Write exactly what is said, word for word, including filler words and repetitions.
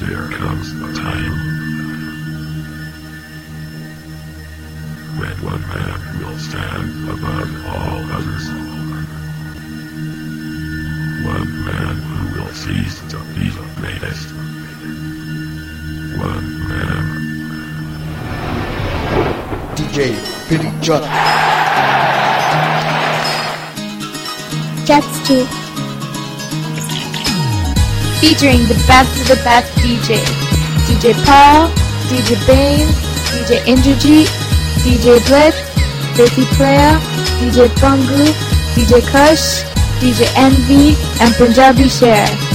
there comes a time when one man will stand above all others. One man who will cease to be the greatest. One man. D J Billy John. Jet Street. Featuring the best of the best D Js. D J Paul, D J Bane, D J Indrajit, D J Blitz, Desi Player, D J Bungu, D J Kush, D J Envy, and Punjabi Share.